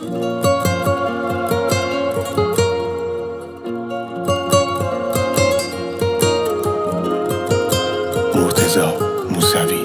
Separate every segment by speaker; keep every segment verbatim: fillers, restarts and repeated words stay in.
Speaker 1: مرتضی موسوی.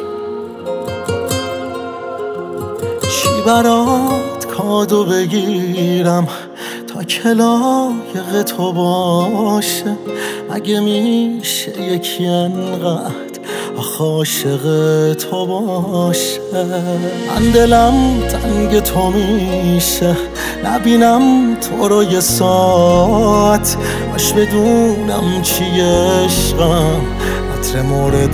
Speaker 2: چی برات کادو بگیرم تا که لایق تو باشه؟ اگه میشه یکی انقدر آخه عاشق تو باشه. من دلم تنگ تو میشه نبینم تو رو یه ساعت، باش بدونم چی عشقم عطر مورد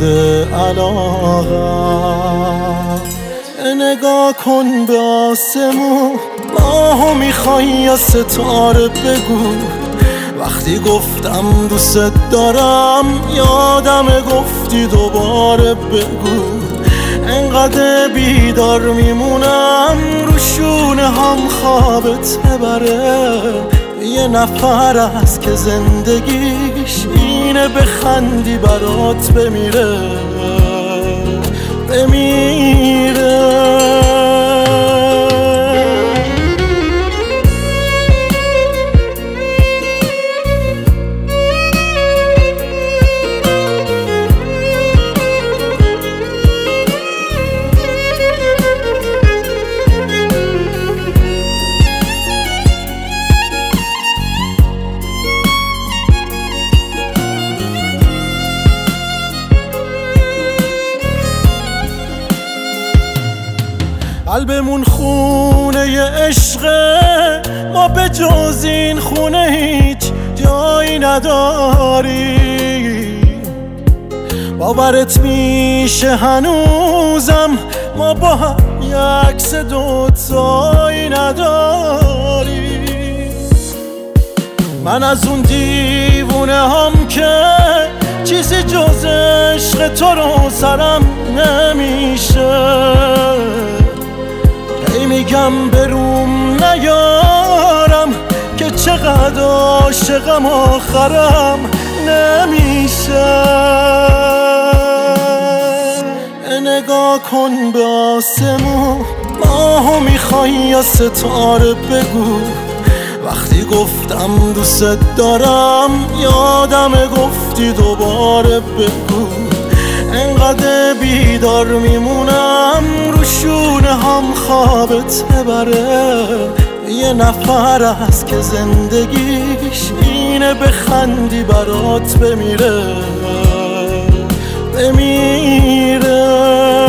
Speaker 2: علاقم. نگاه کن به آسمون، ماهو میخوای یا ستاره؟ بگو وقتی گفتم دوست دارم یادم گفتی دوباره بگو. انقدر بیدار میمونم رو شونه هم خوابت ببره. یه نفر هست که زندگیش اینه بخندی برات بمیره بمیره. قلبمون خونه ی عشقه، ما به جز این خونه هیچ جایی نداریم. باورت میشه هنوزم ما با هم یک عکس دوتایی نداریم. من از اون دیوونه هم که چیزی جز عشق تو رو سرم نمیشه. میگم بروم نیارم که چقدر عاشقم آخرم نمیشه. نگاه کن به آسمون، ماهو میخوای یا ستاره؟ بگو وقتی گفتم دوست دارم یادم گفتی دوباره بگو. انقدر بیدار میمونم رو شونه هم خوابت ببره. یه نفر هست که زندگیش اینه بخندی برات بمیره بمیره.